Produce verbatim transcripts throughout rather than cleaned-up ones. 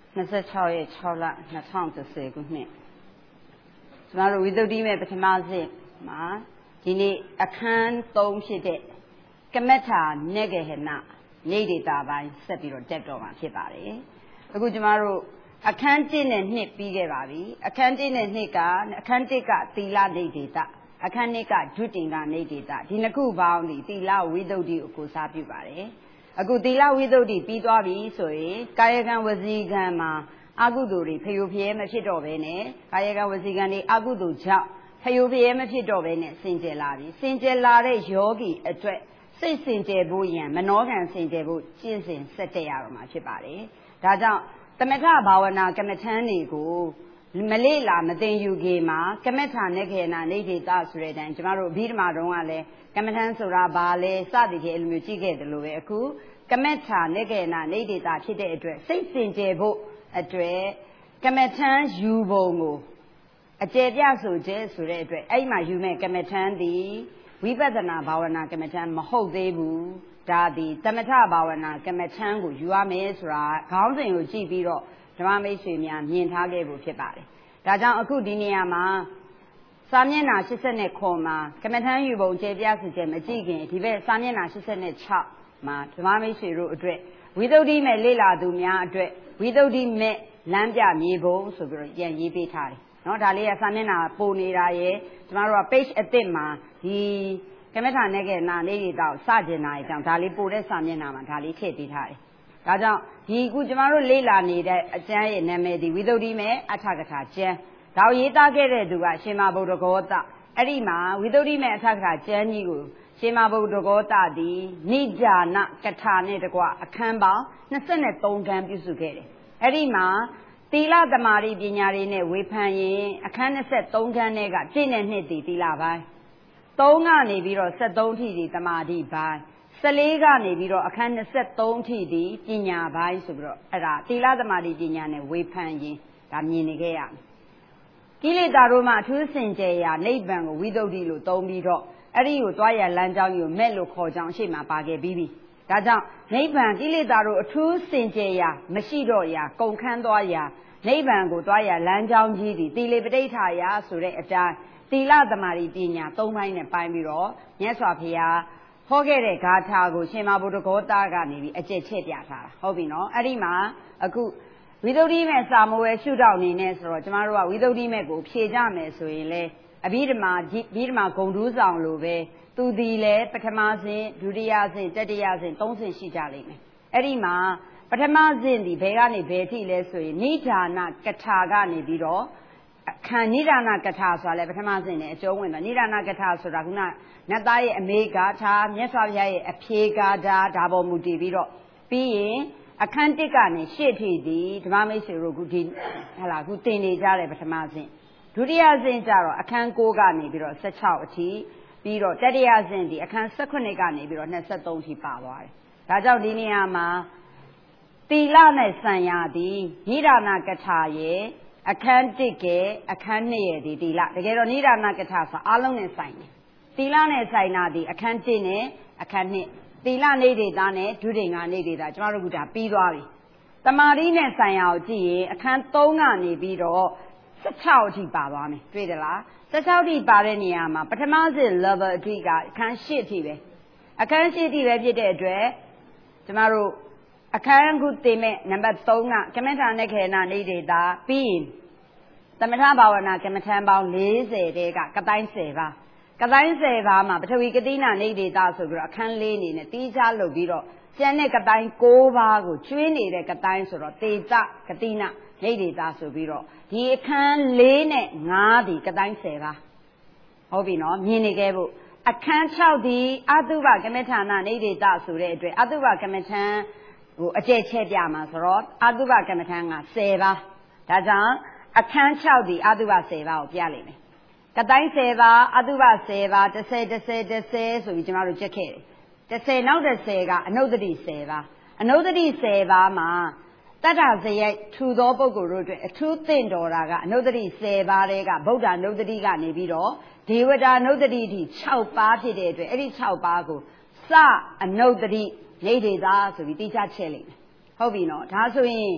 26ရက်6လ2010ခုနှစ်ကျွန်တော်တို့ဝိသုဒ္ဓိမဲ့ပထမစဉ်မှာဒီနေ့အခန်းသုံးဖြစ်တဲ့ကမထနေဂဟနနေဒေတာပိုင်းဆက်ပြီးတော့တက်တော့မှာဖြစ်ပါတယ်အခုကျွန်တော်တို့အခန်းတစ်နဲ့နှစ်ပြီးခဲ့ပါပြီအခန်းတစ်နဲ့နှစ်ကအခန်းတစ်ကသီလနေဒေတာအခန်းနှစ်ကဒုတင်ကနေဒေတာဒီနှစ်ခုပေါင်းဒီသီလဝိသုဒ္ဓိကိုကိုစားပြုပါတယ်အခုသီလဝိသုဒ္ဓိပြီးသွားပြီဆိုရင်ကာယကံဝစီကံမှာအကုသိုလ်တွေဖျို့ဖျဲမဖြစ်တော့ဘဲနဲ့ကာယကံဝစီကံတွေအကုသိုလ်ကြောင့်ဖျို့ဖျဲမဖြစ်တော့ဘဲနဲ့စင်ကြယ်လာပြီစင်ကြယ်လာတဲ့ယောဂီအတွက်စိတ်စင်ကြယ်ဖို့ရန်မနောကံစင်ကြယ်ဖို့ကျင့်စဉ်ဆက်တက်ရတော့မှာဖြစ်ပါတယ်ဒါကြောင့်သမထဘာဝနာကမ္မထန်တွေကိုမလေ့လာမသိယူခင်မှာကမ္မထာနေခေနာနေဒေတာဆိုတဲ့အတိုင်းကျမတို့အဘိဓမ္မာတုန်းကလည်းကမ္မထန်ဆိုတာဘာလဲစသည်ဖြင့်အဲ့လိုမျိုးကြည့်ခဲ့တယ်လို့ပဲအခုကမ္မထာနေခေနာနေဒေတာဖြစ်တဲ့အတွက်စိတ်စင်ကြယ်ဖို့အတွက်ကမ္မထန်ယူပုံကိုအကျေပြဆိုကျဲဆိုတဲ့အတွက်အဲ့မှာယူမဲ့ကမ္မထန်သည်ဝိပဿနာဘာဝနာကမ္မထန်မဟုတ်သေးဘူးဒါသည်သမထဘာဝနာကမ္မထန်ကိုယူရမယ်ဆိုတာခေါင်းစဉ်ကိုကြည့်ပြီးတော့ဓမ္မမိတ်ဆွေများမြင်ထားခဲ့ဖို့ဖြစ်ပါတယ်ဒါကြောင့်အခုဒီနေရာမှာစာမျက်နှာ၈၉မှာကမ္မထန်ယူပုံကျေပြဆိုကျဲမကြည့်ခင်ဒီဘက်စာမျက်နှာ၈၆မှာဓမ္မမိတ်ဆွေတို့အတွက်ဝိသုဒ္ဓိမဲ့လေ့လာသူများအတွက်ဝိသုဒ္ဓိမဲ့လမ်းပြမြေပုံဆိုပြီးတော့ပြန်ရေးပေးထားတယ်เนาะဒါလေးကစာမျက်နှာပို့နေတာရဲ့ကျမတို့က page အသစ်မှာဒီကမ္မထာနေကေနာနေရီတောက်စကျင်နာအကြောင်းဒါလေးပို့တဲ့စာမျက်နှာမှာဒါလေးထည့်ပေးထားတယ်ဒါကြောင့်ဒီအခုကျမတို့လေ့လာနေတဲ့အကျမ်းရဲ့နာမည်ဒီဝိသုဒ္ဓိမဲ့အထကထာကျမ်းဒါကိုရေးသားခဲ့တဲ့သူကရှင်မဗုဒ္ဓဂောတအဲ့ဒီမှာဝိသုဒ္ဓိမဲ့အထကထာကျမ်းကြီးကိုရှင်မဗုဒ္ဓဂောတသည်နိဒာနကထာနဲ့တကွအခန်းပေါင်း၂၃ခန်းပြုစုခဲ့တယ်အဲ့ဒီမှာသီလသမာဓိပညာတွေနဲ့ဝေဖန်ရင်အခန်း၂၃ခန်းနဲ့ကတစ်နဲ့နှစ်တည်သီလပိုင်းသုံးကနေပြီးတော့၁၃ထိတည်သမာဓိပိုင်း၁၄ကနေပြီးတော့အခန်း၂၃ထိတည်ပညာပိုင်းဆိုပြီးတော့အဲ့ဒါသီလသမာဓိပညာနဲ့ဝေဖန်ရင်ဒါမြင်နေခဲ့ရမယ်ကိလေသာတို့မှအထူးစင်ကြယ်ရာနိဗ္ဗာန်ကိုဝိသုဒ္ဓိလို့သုံးပြီးတော့အဲ့ဒီကိုသွားရလမ်းကြောင်းကြီးကိုမဲ့လို့ခေါ်ကြောင်းအရှိမပါခဲ့ပြီးပြီဒါကြောင့်နိဗ္ဗာန်ကိလေသာတို့အထူးစင်ကြယ်ရာမရှိတော့ရာကုန်ခန်းသွားရာနိဗ္ဗာန်ကိုသွားရလမ်းကြောင်းကြီးသည်သီလေပဋိဋ္ဌာယဆိုတဲ့အတိုင်းသီလသမာဓိပညာသုံးပိုင်းနဲ့ပိုင်းပြီးတော့မြတ်စွာဘုရားဟောခဲ့တဲ့ဂါထာကိုရှင်မဗုဒ္ဓဂောတကနေပြီးအကျက်ချက်ပြထားတာဟုတ်ပြီနော်အဲ့ဒီမှာအခုဝိသုဒ္ဓိမဲ့စာမဝယ်ရှုထောင့်နေနဲ့ဆိုတော့ကျမတို့ကဝိသုဒ္ဓိမဲ့ကိုဖြေကြမယ်ဆိုရင်လေအဘိဓမ္မာအဘိဓမ္မာဂုံတူးဆောင်လိုပဲသူဒီလေပထမဆင့်ဒုတိယဆင့်တတိယဆင့်သုံးဆင့်ရှိကြလိမ့်မယ်အဲ့ဒီမှာပထမဆင့်ဒီဘယ်ကနေဘယ်ထိလဲဆိုရင်နိဒာနကထာကနေပြီးတော့အခန်းနိဒာနကထာဆိုတာလေပထမဆင့်နဲ့အကျုံးဝင်တာနိဒာနကထာဆိုတာခုနနတ်သားရဲ့အမေဂါထာမြတ်စွာဘုရားရဲ့အဖြေဂါထာဒါပေါ်မူတည်ပြီးတော့ပြီးရင်အခန်းတစ်ကနေရှေ့ထိဒီဓမ္မမိတ်ဆွေတို့ခုဒီဟလာခုသင်နေကြတဲ့ပထမဆင့်ဒုတိယဆင့်ကျတော့အခန်း၉ကနေပြီးတော့၁၆အထိပြီးတော့တတိယဆင့်ဒီအခန်း၁၈ကနေပြီးတော့၂၃အထိပါသွားတယ်ဒါကြောင့်ဒီနေရာမှာသီလနဲ့စံရသည်နိဒာနကထာရဲ့အခန်းတစ်ကအခန်းနှစ်ရဲ့ဒီသီလတကယ်တော့နိဒာနကထာဆိုအားလုံးနဲ့ဆိုင်တယ်သီလနဲ့ဆိုင်တာဒီအခန်းတစ်နဲ့အခန်းနှစ်သီလနေဒေတာနဲ့ဒုတိယနေဒေတာကျမတို့ကဒါပြီးသွားပြီတမာရီနဲ့ဆိုင်ရာကိုကြည့်ရင်အခန်း၃ကနေပြီးတော့၁၆အထိပါသွားမယ်တွေ့သလား၁၆အထိပါတဲ့နေရာမှာပထမစစ် level အထိကအခန်း၈အထိပဲအခန်း၈အထိပဲဖြစ်တဲ့အတွက်ကျမတို့အခန်းခုသင်မဲ့နံပါတ်၃ကကမ္မထာနေခေနာနေဒေတာပြီးရင်သမထဘာဝနာကမ္မထံပေါင်း၄၀တဲကကတိုင်း၁၀ပါးကတိုင်း၁၀ပါးမှာပထဝီကတိနာနေဒေတာဆိုပြီးတော့အခန်း၄အနေနဲ့တီးခြားလုပ်ပြီးတော့ကျန်တဲ့ကတိုင်း၉ပါးကိုကျွေးနေတဲ့ကတိုင်းဆိုတော့တေတကတိနာနေဒေတာဆိုပြီးတော့ဒီအခန်း၄နဲ့၅ဒီကတိုင်း၁၀ပါးဟုတ်ပြီနော်မြင်နေခဲ့ဖို့အခန်း၆ဒီအတုပကမ္မထာနာနေဒေတာဆိုတဲ့အတွက်အတုပကမ္မထံဟိုအကျက်ချက်ပြမှာဆိုတော့အတုပကမ္မထံက၁၀ပါးဒါကြောင့်အခန်း၆ဒီအတုပ၁၀ပါးကိုပြလိုက်မယ်ကတိုင်း၁၀ပါးအတုပ၁၀ပါး၁၀ ၁၀ ၁၀ဆိုပြီးကျမတို့ကြက်ခဲ့တယ်၁၀နောက်၁၀ကအနုဒ္ဓတိ၁၀ပါးအနုဒ္ဓတိ၁၀ပါးမှာတတ္ထဇယိုက်ထူသောပုဂ္ဂိုလ်တို့အတွက်အထူးသင့်တော်တာကအနုဒ္ဓတိ၁၀ပါးတဲကဗုဒ္ဓနုဒ္ဓတိကနေပြီးတော့ဒေဝတာနုဒ္ဓတိအထိ၆ပါးဖြစ်တဲ့အတွက်အဲ့ဒီ၆ပါးကိုစအနုဒ္ဓတိနေဒေတာဆိုပြီးတိကျချက်လိုက်မယ်ဟုတ်ပြီနော်ဒါဆိုရင်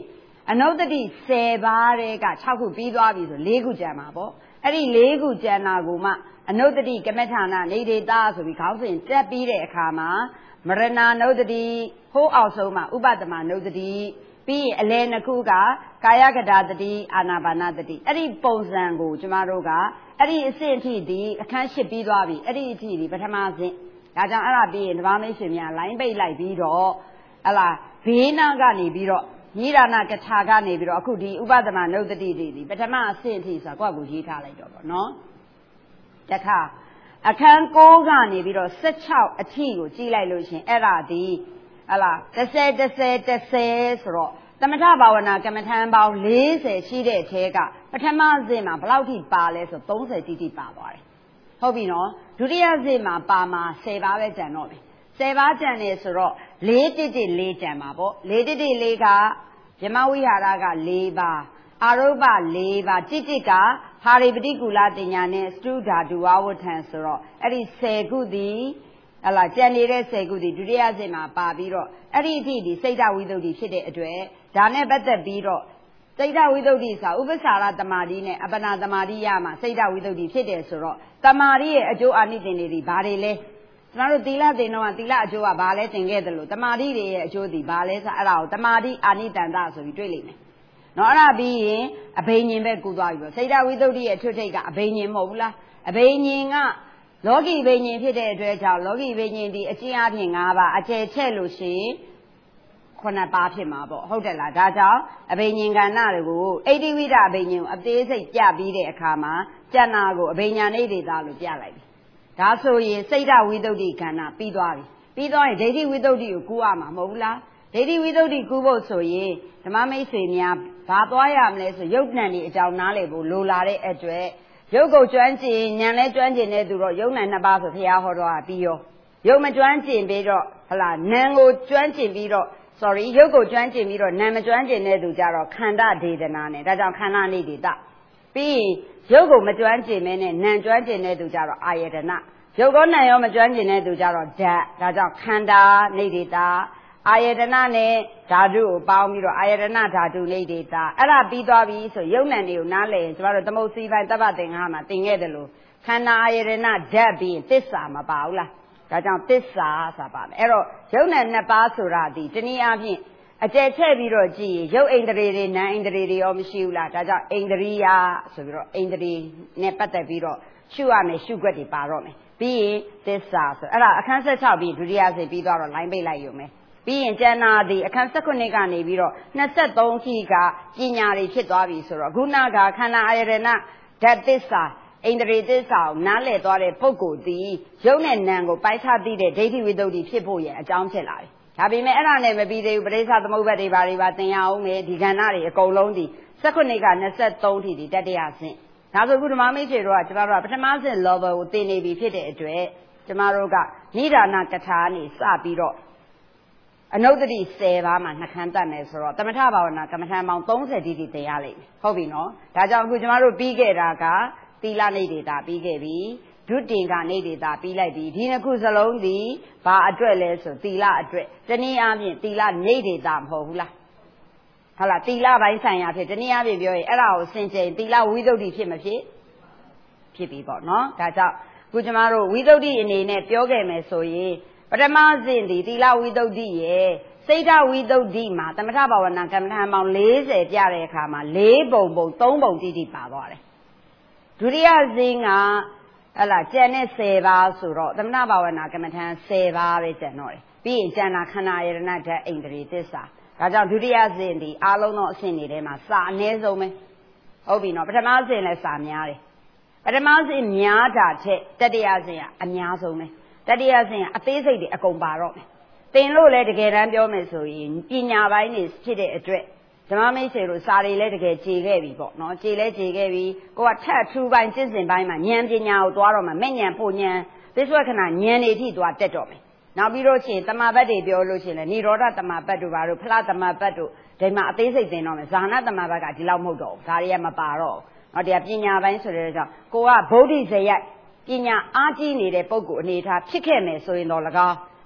အနုတ္တိဆယ်ပါးတဲ့က၆ခုပြီးသွားပြီဆို၄ခုကျန်မှာပေါ့အဲ့ဒီ၄ခုကျန်တာကိုမှအနုတ္တိကမ္မထာနာနေဒေတာဆိုပြီးခေါင်းစဉ်တက်ပြီးတဲ့အခါမှာမရဏနုတ္တိဟိုးအောင်ဆုံးမှာဥပဒမနုတ္တိပြီးရင်အလယ်နှစ်ခုကကာယကတာတတိအာနာပါနတတိအဲ့ဒီပုံစံကိုကျမတို့ကအဲ့ဒီအဆင့်အထိဒီအခန်း၈ပြီးသွားပြီအဲ့ဒီအထိဒီပထမဆင့်ဒါကြောင့်အဲ့ဒါပြီးရင်ဓမ္မမိတ်ဆွေများလိုင်းပိတ်လိုက်ပြီးတော့ဟလာဘေးနာကနေပြီးတော့ညီရဏကထာကနေပြီးတော့အခုဒီဥပဒမနုတ္တိတွေဒီပထမအဆင့်အထိဆိုတော့ကိုယ့်ကိုရေးထားလိုက်တော့ပေါ့နော်တခါအခန်း၉ကနေပြီးတော့၁၆အထိကိုကြည့်လိုက်လို့ရှင်အဲ့ဒါဒီဟလာ၁၀ ၁၀ ၁၀ဆိုတော့သမထဘာဝနာကမ္မထံပေါင်း၄၀ရှိတဲ့အထဲကပထမဆင့်မှာဘယ်လောက်ထိပါလဲဆို၃၀တိတိပါသွားတယ်ဟုတ်ပြီနော်ဒုတိယဆင့်မှာပါမှာ၁၀ပါးပဲကျန်တော့ပြီ၁၀ပါးကျန်နေဆိုတော့၄တိတိ၄ကျန်ပါပေါ့၄တိတိ၄ကယမဝိဟာရက၄ပါးအာရုပ၄ပါးတိတိကဟာရိပတိကူလတင်ညာနဲ့စတုဓာတုဝဝဋ္ဌံဆိုတော့အဲ့ဒီ၁၀ခုသည်ဟလာကျန်နေတဲ့၁၀ခုသည်ဒုတိယဆင့်မှာပါပြီးတော့အဲ့ဒီအထိဒီစိတ်တဝိသုဒ္ဓိဖြစ်တဲ့အတွက်ဒါနဲ့ပတ်သက်ပြီးတော့စိတ်တဝိသုဒ္ဓိဆိုဥပ္ပစာရတမာတိနဲ့အပနာတမာတိရမှာစိတ်တဝိသုဒ္ဓိဖြစ်တယ်ဆိုတော့တမာတိရဲ့အကျိုးအာနိသင်တွေဒီဘာတွေလဲကျွန်တော်တို့သီလသင်တော့သီလအကျိုးကဘာလဲသင်ခဲ့တယ်လို့တမာတိတွေရဲ့အကျိုးဒီဘာလဲဆိုအဲ့ဒါကိုတမာတိအာနိတန္တဆိုပြီးတွေ့လိမ့်မယ်နော်အဲ့ဒါပြီးရင်အဘိညာဉ်ပဲကူသွားပြီပေါ့စိတ်တဝိသုဒ္ဓိရဲ့ထွတ်ထိပ်ကအဘိညာဉ်မဟုတ်ဘူးလားအဘိညာဉ်ကလောကီဘိညာဉ်ဖြစ်တဲ့အတွက်ကြောင့်လောကီဘိညာဉ်ဒီအကျဉ်းအပြင်၅ပါးအကျယ်ချက်လို့ရှိရင်ခုနှစ်ပါးဖြစ်မှာပေါ့ဟုတ်တယ်လားဒါကြောင့်အဘိညာဉ်ကဏ္ဍတွေကိုအိဋ္ဌိဝိဒအဘိညာဉ်ကိုအသေးစိတ်ပြပြီးတဲ့အခါမှာကျန်တာကိုအဘိညာဉ်နေဒေတာလို့ပြလိုက်ပြီဒါဆိုရင်စိတ်တဝိသုဒ္ဓိကဏ္ဍပြီးသွားပြီပြီးသွားရင်ဒိဋ္ဌိဝိသုဒ္ဓိကိုကူးရမှာမဟုတ်ဘူးလားဒိဋ္ဌိဝိသုဒ္ဓိကူးဖို့ဆိုရင်ဓမ္မမိတ်ဆွေများဘာသွားရမလဲဆိုရုပ်ဉာဏ်ဒီအကြောင်းနားလည်ဖို့လိုလာတဲ့အတွက်ရုပ်ကိုကျွမ်းကျင်ဉာဏ်လဲကျွမ်းကျင်တဲ့သူတော့ရုပ်ဉာဏ်နှစ်ပါးဆိုဘုရားဟောတော်ကပြီးရောရုပ်မကျွမ်းကျင်ပြီးတော့ဟလာဉာဏ်ကိုကျွမ်းကျင်ပြီးတော့ sorry ရုပ်ကိုကျွမ်းကျင်ပြီးတော့ဉာဏ်မကျွမ်းကျင်တဲ့သူကြတော့ခန္ဓာဒေသနာနဲ့ဒါကြောင့်ခန္ဓာနေဒေတာပြီးရင်ရုပ်ကိုမကျွမ်းကျင်မဲနဲ့ဉာဏ်ကျွမ်းကျင်တဲ့သူကြတော့အာယတနာရုပ်ကောဉာဏ်ရောမကျွမ်းကျင်တဲ့သူကြတော့ဓာတ်ဒါကြောင့်ခန္ဓာနေဒေတာအာယတနာနဲ့ဓာတုကိုပေါင်းပြီးတော့အာယတနာဓာတုနေဒေတာအဲ့ဒါပြီးသွားပြီဆိုရုပ်ဉာဏ်တွေကိုနားလည်ရင်ကျမတို့သမုတ်စီပိုင်းတပ္ပသင်္ဃာမှာသင်ခဲ့တယ်လို့ခန္ဓာအာယတနာဓာတ်ပြီးရင်သစ္စာမပါဘူးလားဒါကြောင့်သစ္စာဆိုတာပါမယ်အဲ့တော့ရုပ်ဉာဏ်နှစ်ပါးဆိုတာဒီတနည်းအားဖြင့်အကျယ်ချဲ့ပြီးတော့ကြည့်ရုပ်ဣန္ဒြေတွေနာမ်ဣန္ဒြေတွေရောမရှိဘူးလားဒါကြောင့်ဣန္ဒြိယဆိုပြီးတော့ဣန္ဒြေနဲ့ပတ်သက်ပြီးတော့ရှုရမယ်ရှုွက်တွေပါတော့မယ်ပြီးရင်သစ္စာဆိုအဲ့ဒါအခန်း၁၆ပြီးဒုတိယဆင့်ပြီးသွားတော့လိုင်းပိတ်လိုက်ရုံပဲပြီးရင်ကျန်တာဒီအခန်း၁၉ကနေပြီးတော့၂၃ခိကပညာတွေဖြစ်သွားပြီဆိုတော့ခုနကခန္ဓာအာယတနာဓာတ်သစ္စာဣန္ဒြေသစ္စာကိုနားလည်သွားတဲ့ပုဂ္ဂိုလ်ဒီရုပ်နဲ့နာမ်ကိုပိုက်ခြားသိတဲ့ဒိဋ္ဌိဝိသုဒ္ဓိဖြစ်ဖို့ရဲ့အကြောင်းဖြစ်လာတယ်ဒါပေမဲ့အဲ့ဒါနဲ့မပြီးသေးဘူးပရိစ္ဆသမုပ္ပါဒ်တွေဘာတွေပါသင်ရအောင်မယ်ဒီကဏ္ဍတွေအကုန်လုံးဒီ၁၉က၂၃ထိဒီတတိယဆင့်ဒါဆိုခုဓမ္မမိတ်ဆွေတို့ကကျမတို့ကပထမဆင့် level ကိုသင်နေပြီဖြစ်တဲ့အတွက်ကျမတို့ကနိဒာနကထာကနေစပြီးတော့အနုတ္တိ၁၀ပါးမှာနှခမ်းတတ်မယ်ဆိုတော့သမထဘာဝနာကမ္မထံပေါင်း၃၀တိတိသင်ရလိမ့်မယ်ဟုတ်ပြီနော်ဒါကြောင့်အခုကျမတို့ပြီးခဲ့တာကသီလနေဒေတာပြီးခဲ့ပြီဒုတင်္ဂနေဒေတာပြီးလိုက်ပြီဒီနှစ်ခုစလုံးဒီဘာအတွက်လဲဆိုသီလအတွက်တနည်းအားဖြင့်သီလနေဒေတာမဟုတ်ဘူးလားဟုတ်လားသီလပိုင်းဆိုင်ရာဖြစ်တနည်းအားဖြင့်ပြောရင်အဲ့ဒါကိုစင်ကြယ်သီလဝိသုဒ္ဓိဖြစ်မဖြစ်ဖြစ်ပြီပေါ့နော်ဒါကြောင့်အခုကျမတို့ဝိသုဒ္ဓိအနေနဲ့ပြောခဲ့မယ်ဆိုရင်ပထမဆင့်ဒီသီလဝိသုဒ္ဓိရဲ့စိတ်ဓာဝိသုဒ္ဓိမှာသမထဘာဝနာကမ္မထာပေါင်း၄၀ပြတဲ့အခါမှာ၄ပုံပုံ၃ပုံတိတိပါသွားတယ်ဒုတိယဆင့်ကဟလာကျန်တဲ့၁၀ပါးဆိုတော့သမထဘာဝနာကမ္မထာ၁၀ပါးပဲကျန်တော့တယ်ပြီးရင်ကျန်တာခန္ဓာယတနာဓာတ်ဣန္ဒြေသစ္စာဒါကြောင့်ဒုတိယဆင့်ဒီအားလုံးသောအဆင့်တွေထဲမှာစာအနည်းဆုံးပဲဟုတ်ပြီနော်ပထမဆင့်လည်းစာများတယ်ပထမဆင့်များတာထက်တတိယဆင့်ကအများဆုံးပဲတတိယဆင့်ကအသေးစိတ်တွေအကုန်ပါတော့မယ်သင်လို့လည်းတကယ်တမ်းပြောမယ်ဆိုရင်ပညာပိုင်းနေဖြစ်တဲ့အတွက်ဓမ္မမိတ်ဆွေတို့စာတွေလည်းတကယ်ခြေခဲ့ပြီပေါ့နော်ခြေလည်းခြေခဲ့ပြီကိုကထက်ထူပိုင်းကျင့်စဉ်ပိုင်းမှာဉာဏ်ပညာကိုသွားတော့မှမဲ့ဉာဏ်ဖို့ဉာဏ်သစ္စာခဏဉာဏ်တွေအထိသွားတက်တော့မယ်နောက်ပြီးတော့ရှင်တမပတ်တွေပြောလို့ရှင်လေនិရောဓတမပတ်တို့ဘာတို့ဖလားတမပတ်တို့ဒီမှာအသေးစိတ်သင်တော့မယ်ဇာနာတမပတ်ကဒီလောက်မဟုတ်တော့ဘူးဒါတွေကမပါတော့ဘူးနော်တရားပညာပိုင်းဆိုတဲ့ကြောင့်ကိုကဗုဒ္ဓဇေယျပညာအားကြီးနေတဲ့ပုဂ္ဂိုလ်အနေထားဖြစ်ခဲ့မယ်ဆိုရင်တော့၎င်း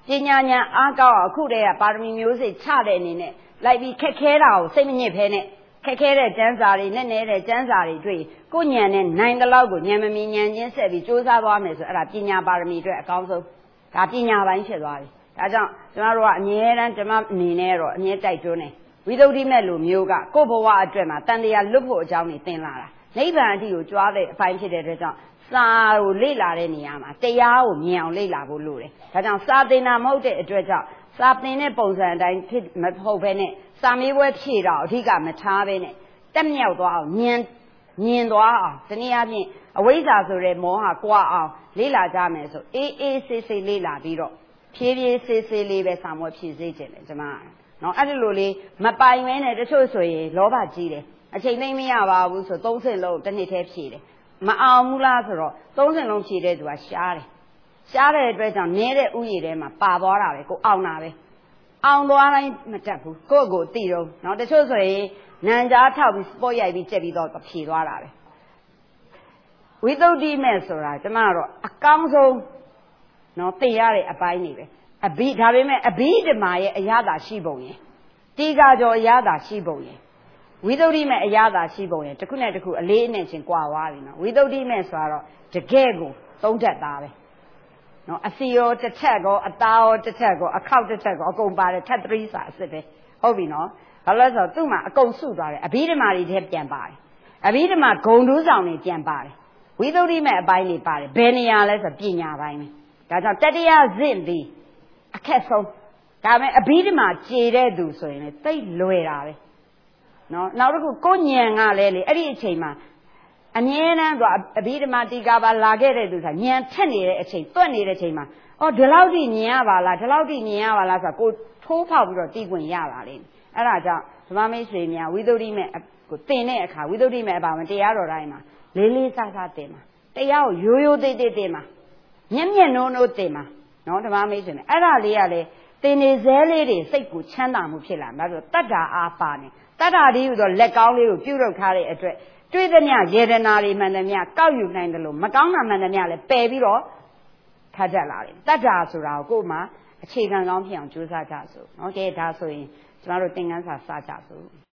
ပညာဉာဏ်အားကောင်းအခုတည်းကပါရမီမျိုးစိတ်ချတဲ့အနေနဲ့လိုက်ပြီးခက်ခဲတာကိုစိတ်မညစ်ဖဲနဲ့ခက်ခဲတဲ့ကျမ်းစာတွေနဲ့နေတဲ့ကျမ်းစာတွေတွေ့ကိုဉာဏ်နဲ့နိုင်တဲ့လောက်ကိုဉာဏ်မမီဉာဏ်ချင်းဆက်ပြီးစူးစမ်းသွားမယ်ဆိုအဲ့ဒါပညာပါရမီအတွက်အကောင်းဆုံးဒါပညာပိုင်းဖြစ်သွားပြီဒါကြောင့်ကျမတို့ကအမြဲတမ်းကျမအနေနဲ့တော့အမြဲတိုက်တွန်းတယ်ဝိသုဒ္ဓိမဲ့လူမျိုးကကိုယ့်ဘဝအတွက်မှာတန်တရားလွတ်ဖို့အကြောင်းတွေသင်လာတာနိဗ္ဗာန်အထိကိုကြွားတဲ့အပိုင်းဖြစ်တဲ့အတွက်ကြောင့်စာကိုလေ့လာတဲ့နေရာမှာတရားကိုမြင်အောင်လေ့လာဖို့လိုတယ်ဒါကြောင့်စာသင်တာမဟုတ်တဲ့အတွက်ကြောင့်စာသင်တဲ့ပုံစံအတိုင်းဖြစ်မဟုတ်ဘဲနဲ့စာမေးပွဲဖြေတာအဓိကမထားဘဲနဲ့တက်မြောက်သွားအောင်ဉာဏ်မြင်သွားအောင်ဒီနေ့အပြင်အဝိဇ္ဇာဆိုတဲ့မောဟကွာအောင်လေ့လာကြမယ်ဆိုအေးအေးဆေးဆေးလေ့လာပြီးတော့ဖြည်းဖြည်းဆေးဆေးလေးပဲစာမေးဖြေစေခြင်းတယ်ကျမနော်အဲ့ဒီလိုလေးမပိုင်မဲနဲ့တချို့ဆိုရင်လောဘကြီးတယ်အချိန်သိမ့်မရပါဘူးဆိုသုံးဆင့်လုံးတစ်နှစ်တည်းဖြေတယ်မအောင်ဘူးလားဆိုတော့သုံးဆင့်လုံးဖြေတဲ့သူကရှားတယ်ရှားတဲ့အတွက်ကြောင့်နည်းတဲ့ဥယျာဉ်ထဲမှာပါသွားတာပဲကိုအောင်တာပဲအောင်သွားတိုင်းမတက်ဘူးကိုယ့်ကိုယ်သိတော့နော်တချို့ဆိုရင်နံကြားထောက်ပြီးစပေါ့ရိုက်ပြီးကြက်ပြီးတော့ဖြေသွားတာပဲဝိသုဒ္ဓိမဲ့ဆိုတာကျမကတော့အကောင်းဆုံးနော်သိရတဲ့အပိုင်းတွေပဲအဘိဒါပေမဲ့အဘိဓမ္မာရဲ့အရသာရှိပုံရင်တိကာကျော်အရသာရှိပုံရင်ဝိသုဒ္ဓိမဲ့အရသာရှိပုံရင်တစ်ခုနဲ့တစ်ခုအလေးအနက်ချင်းကွာသွားပြီနော်ဝိသုဒ္ဓိမဲ့ဆိုတော့တကယ်ကိုသုံးထက်သားပဲနော်အစီရောတစ်ထက်ကောအသားရောတစ်ထက်ကောအခောက်တစ်ထက်ကောအကုန်ပါတယ်ထက်သရီးစာအစ်စ်ပဲဟုတ်ပြီနော်ဘာလို့လဲဆိုတော့သူ့မှာအကုန်စုသွားတယ်အဘိဓမ္မာတွေထဲပြန်ပါတယ်အဘိဓမ္မာဂုံတူးဆောင်တွေပြန်ပါတယ်ဝိသုဒ္ဓိမဲ့အပိုင်းတွေပါတယ်ဘယ်နေရာလဲဆိုပညာပိုင်းပဲဒါကြောင့်တတရားဇင့်သည်အခက်ဆုံးဒါပေမဲ့အဘိဓမ္မာကြည်တဲ့သူဆိုရင်လည်းသိလွယ်တာပဲနော်နောက်တစ်ခုကိုဉာဏ်ကလည်းလေအဲ့ဒီအချိန်မှာအမြဲတမ်းဆိုအဘိဓမ္မာတိကာပါလာခဲ့တဲ့သူဆိုတာဉာဏ်ထက်နေတဲ့အချိန်တွက်နေတဲ့အချိန်မှာအော်ဒီလောက်ထိမြင်ရပါလားဒီလောက်ထိမြင်ရပါလားဆိုတော့ကိုထိုးဖောက်ပြီးတော့တီးခွင့်ရပါလိမ့်မယ်အဲ့ဒါကြောင့်ဓမ္မမိတ်ဆွေများဝိသုဒ္ဓိမဲ့ကိုသင်တဲ့အခါဝိသုဒ္ဓိမဲ့အပါဝင်တရားတော်တိုင်းမှာလေးလေးစားစားသင်ပါတရားကိုရိုးရိုးသေးသေးသင်ပါမျက်မျက်နှိုးနှိုးသင်ပါနော်ဓမ္မမိတ်ဆွေနဲ့အဲ့ဒါလေးကလေသင်နေစဲလေးတွေစိတ်ကိုချမ်းသာမှုဖြစ်လာမှာဆိုတတ္တာအားပါနေတတ္တာဒီဟူသောလက်ကောင်းလေးကိုပြုလုပ်ထားတဲ့အတွက်တွေ့သမျှယေဒနာတွေမှန်သမျှကောက်ယူနိုင်တယ်လို့မကောင်းတာမှန်သမျှလည်းပယ်ပြီးတော့ထားကြလာတယ်တတ္တာဆိုတာကိုကိုယ်မှအခြေခံကောင်းဖြစ်အောင်ကြိုးစားကြစို့နော်ကဲဒါဆိုရင်ကျမတို့သင်ခန်းစာစကြစို့